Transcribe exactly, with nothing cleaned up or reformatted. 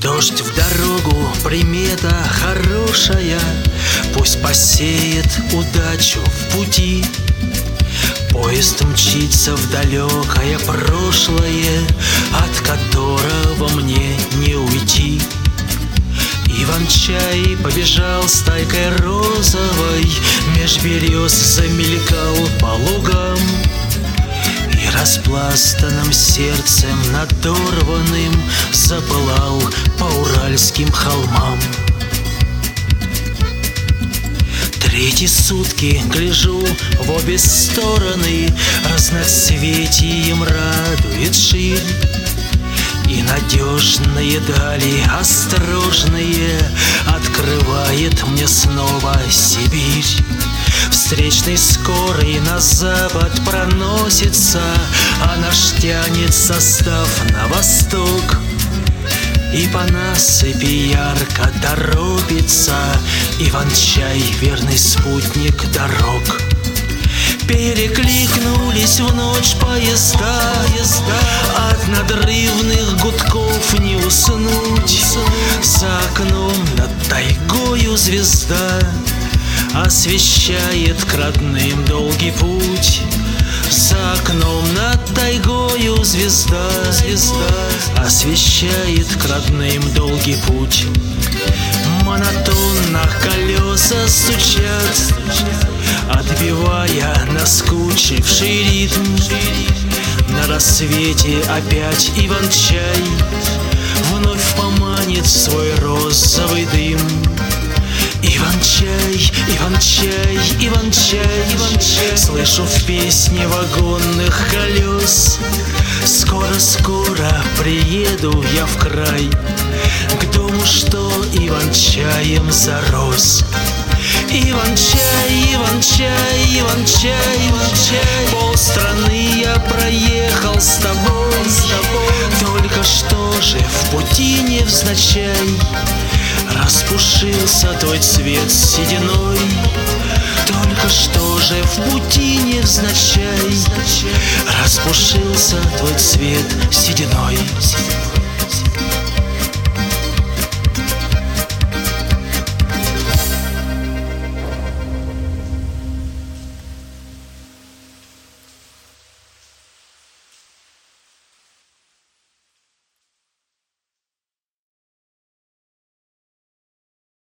Дождь в дорогу, примета хорошая, пусть посеет удачу в пути. Поезд мчится в далекое прошлое, от которого мне не уйти. Иван-чай побежал стайкой розовой, меж берез замелькал по лугам. И распластанным сердцем надорванным запылал по уральским холмам. Третьи сутки гляжу в обе стороны, разноцветием радует ширь. И надежные дали, осторожные, открывает мне снова Сибирь. Встречный скорый на запад проносится, а наш тянет состав на восток. И по насыпи ярко торопится Иван-чай, верный спутник дорог. Перекликнулись в ночь поезда, от надрывных гудков не уснуть. За окном над тайгою звезда освещает к родным долгий путь. За окном над тайгою звезда, звезда освещает к родным долгий путь. Монотонно колеса стучат, отбивая наскучивший ритм. На рассвете опять Иван-чай вновь поманит в свой розовый дым. Иван-чай, Иван-чай, Иван-чай, Иван-чай, слышу в песне вагонных колес. Скоро-скоро приеду я в край, к дому, что Иван-чаем зарос. Иван-чай, Иван-чай, Иван-чай, Иван-чай, полстраны я проехал с тобой, с тобой. Только что же в пути невзначай распушился твой цвет сединой. Только что же в пути невзначай распушился твой цвет сединой.